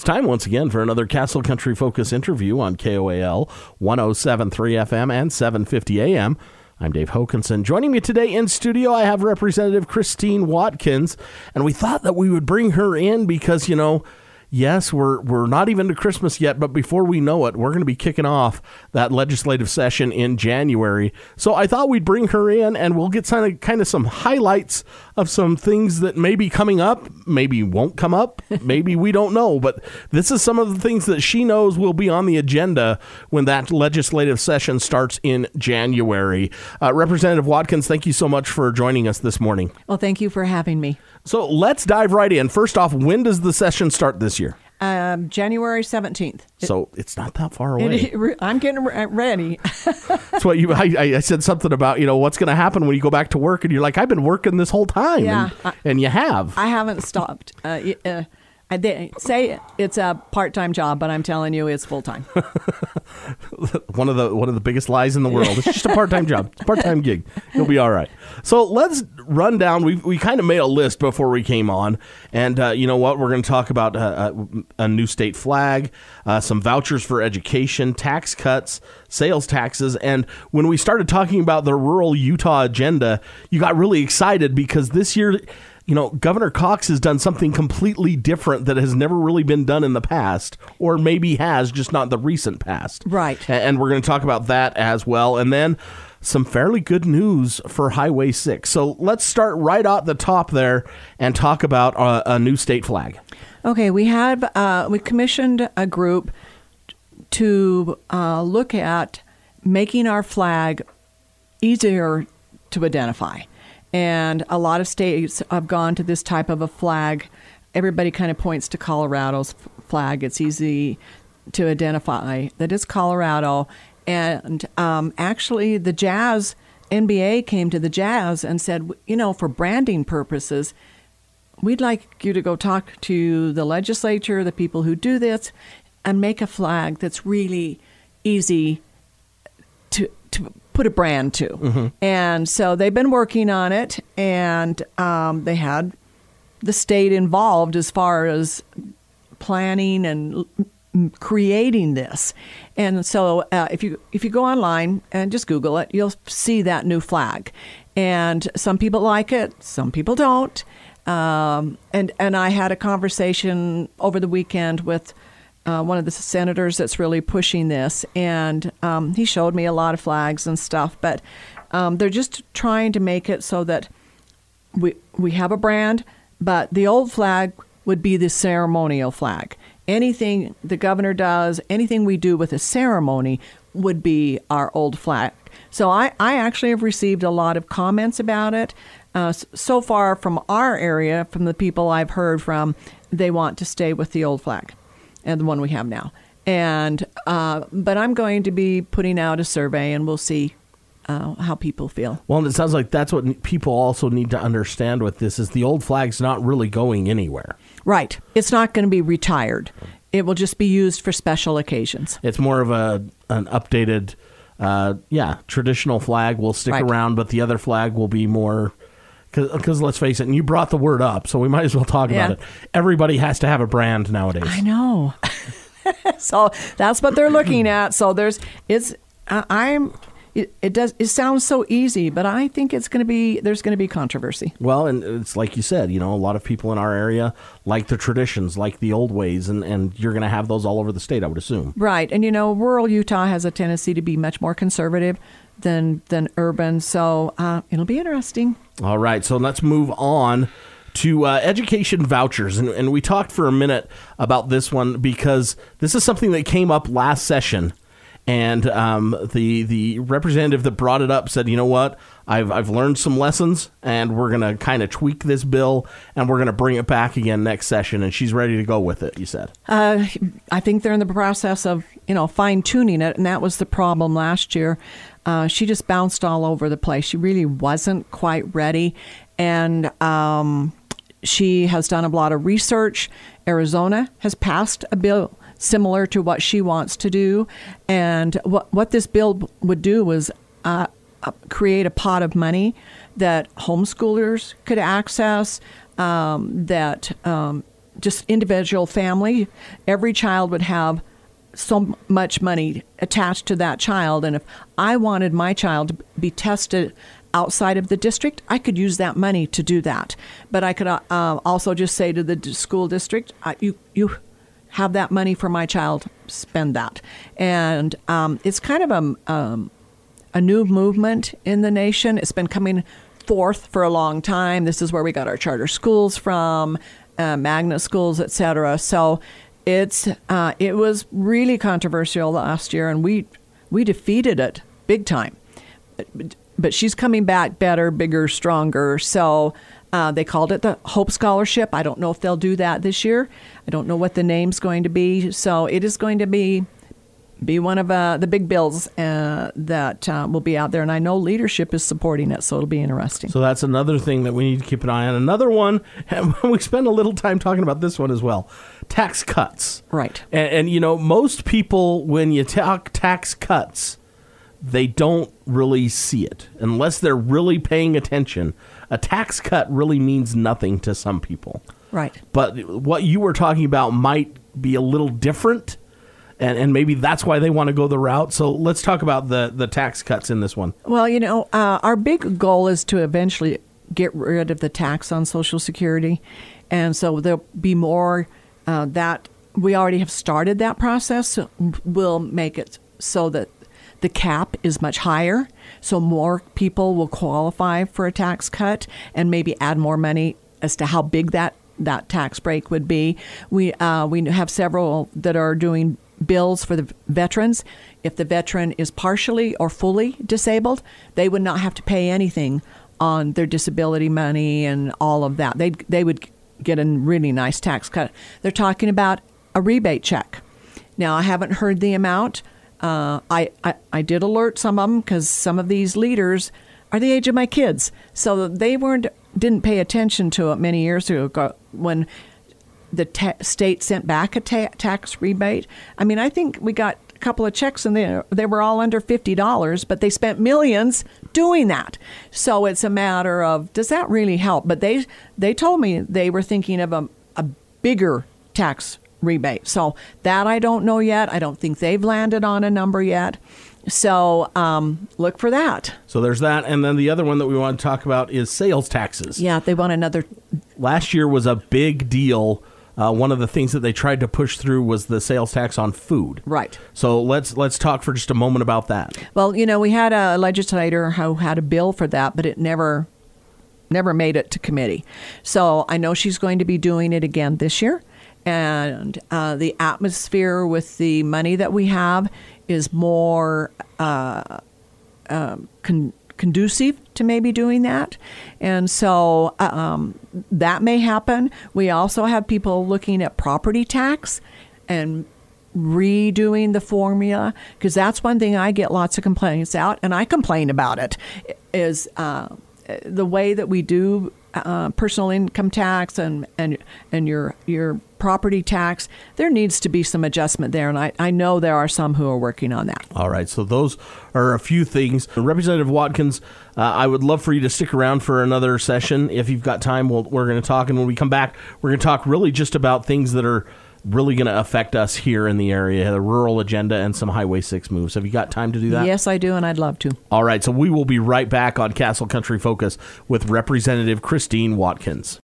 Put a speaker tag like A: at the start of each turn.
A: time once again for another Castle Country Focus interview on KOAL 107.3 FM and 750 AM. I'm Dave Hokanson. Joining me today in studio, I have Representative Christine Watkins, and we thought that we would bring her in because, yes, we're not even to Christmas yet, but before we know it, we're going to be kicking off that legislative session in January. So I thought we'd bring her in, and we'll get kind of some highlights of some things that may be coming up, maybe won't come up, maybe we don't know. But this is some of the things that she knows will be on the agenda when that legislative session starts in January. Representative Watkins, thank you so much for joining us this morning.
B: Well, thank you for having me.
A: So let's dive right in. First off, when does the session start this year?
B: January 17th.
A: So it's not that far away.
B: I'm getting ready.
A: That's what I said something about, what's going to happen when you go back to work and you're like, I've been working this whole time.
B: Yeah.
A: And you have.
B: I haven't stopped. They say it's a part-time job, but I'm telling you it's full-time.
A: One of the biggest lies in the world. It's just a part-time job. It's a part-time gig. You'll be all right. So let's run down. We kind of made a list before we came on. And you know what? We're going to talk about a new state flag, some vouchers for education, tax cuts, sales taxes. And when we started talking about the rural Utah agenda, you got really excited because this year, Governor Cox has done something completely different that has never really been done in the past, or maybe has, just not the recent past.
B: Right.
A: And we're going to talk about that as well. And then some fairly good news for Highway 6. So let's start right at the top there and talk about a new state flag.
B: Okay, we commissioned a group to look at making our flag easier to identify. And a lot of states have gone to this type of a flag. Everybody kind of points to Colorado's flag. It's easy to identify that it's Colorado. And actually, the Jazz NBA came to the Jazz and said, for branding purposes, we'd like you to go talk to the legislature, the people who do this, and make a flag that's really easy to put a brand to. Mm-hmm. And so they've been working on it, and they had the state involved as far as planning and creating this. And so if you go online and just Google it, you'll see that new flag. And some people like it, some people don't. And I had a conversation over the weekend with one of the senators that's really pushing this, and he showed me a lot of flags and stuff, but they're just trying to make it so that we have a brand, but the old flag would be the ceremonial flag. Anything the governor does, anything we do with a ceremony would be our old flag. So I actually have received a lot of comments about it. So far from our area, from the people I've heard from, they want to stay with the old flag and the one we have now. And but I'm going to be putting out a survey, and we'll see how people feel.
A: Well, and it sounds like that's what people also need to understand with this is the old flag's not really going anywhere.
B: Right. It's not going to be retired. It will just be used for special occasions.
A: It's more of an updated, traditional flag will stick around, but the other flag will be more... Because let's face it, and you brought the word up, so we might as well talk about it. Everybody has to have a brand nowadays.
B: I know. So that's what they're looking at. So it sounds so easy, but I think there's going to be controversy.
A: Well, and it's like you said, a lot of people in our area like the traditions, like the old ways, and you're going to have those all over the state, I would assume.
B: Right. And, rural Utah has a tendency to be much more conservative than urban. So it'll be interesting.
A: All right. So let's move on to education vouchers. And we talked for a minute about this one because this is something that came up last session. And the representative that brought it up said, you know what, I've learned some lessons, and we're going to kind of tweak this bill, and we're going to bring it back again next session, and she's ready to go with it, you said.
B: I think they're in the process of, fine-tuning it, and that was the problem last year. She just bounced all over the place. She really wasn't quite ready, and she has done a lot of research. Arizona has passed a bill similar to what she wants to do. And what this bill would do was create a pot of money that homeschoolers could access, that just individual family, every child would have so much money attached to that child. And if I wanted my child to be tested outside of the district, I could use that money to do that. But I could also just say to the school district, you have that money for my child, spend that. And it's kind of a new movement in the nation. It's been coming forth for a long time. This is where we got our charter schools from, magnet schools, etc. So it was really controversial last year, and we defeated it big time. But she's coming back better, bigger, stronger. So they called it the Hope Scholarship. I don't know if they'll do that this year. I don't know what the name's going to be. So it is going to be one of the big bills that will be out there. And I know leadership is supporting it, so it'll be interesting.
A: So that's another thing that we need to keep an eye on. Another one, and we spend a little time talking about this one as well, tax cuts.
B: Right.
A: And most people, when you talk tax cuts, they don't really see it. Unless they're really paying attention, a tax cut really means nothing to some people.
B: Right.
A: But what you were talking about might be a little different. And maybe that's why they want to go the route. So let's talk about the tax cuts in this one.
B: Well, our big goal is to eventually get rid of the tax on Social Security. And so there'll be more that we already have started that process. So we'll make it so that the cap is much higher. So more people will qualify for a tax cut and maybe add more money as to how big that tax break would be. We have several that are doing bills for the veterans. If the veteran is partially or fully disabled, they would not have to pay anything on their disability money and all of that. They would get a really nice tax cut. They're talking about a rebate check. Now, I haven't heard the amount. I did alert some of them because some of these leaders are the age of my kids, so they didn't pay attention to it many years ago when the state sent back a tax rebate. I mean, I think we got a couple of checks and they were all under $50, but they spent millions doing that. So it's a matter of, does that really help? But they told me they were thinking of a bigger tax rebate. So that I don't know yet. I don't think they've landed on a number yet. So look for that.
A: So there's that. And then the other one that we want to talk about is sales taxes.
B: Yeah, they want another.
A: Last year was a big deal. One of the things that they tried to push through was the sales tax on food.
B: Right.
A: So let's talk for just a moment about that.
B: Well, we had a legislator who had a bill for that, but it never made it to committee. So I know she's going to be doing it again this year. And the atmosphere with the money that we have is more conducive to maybe doing that. And so that may happen. We also have people looking at property tax and redoing the formula, because that's one thing I get lots of complaints out, and I complain about it, is the way that we do personal income tax and your property tax. There needs to be some adjustment there, and I know there are some who are working on that.
A: All right, so those are a few things. Representative Watkins, I would love for you to stick around for another session. If you've got time, we're going to talk, and when we come back, we're going to talk really just about things that are really going to affect us here in the area, the rural agenda and some Highway 6 moves. Have you got time to do that?
B: Yes, I do, and I'd love to.
A: All right, so we will be right back on Castle Country Focus with Representative Christine Watkins.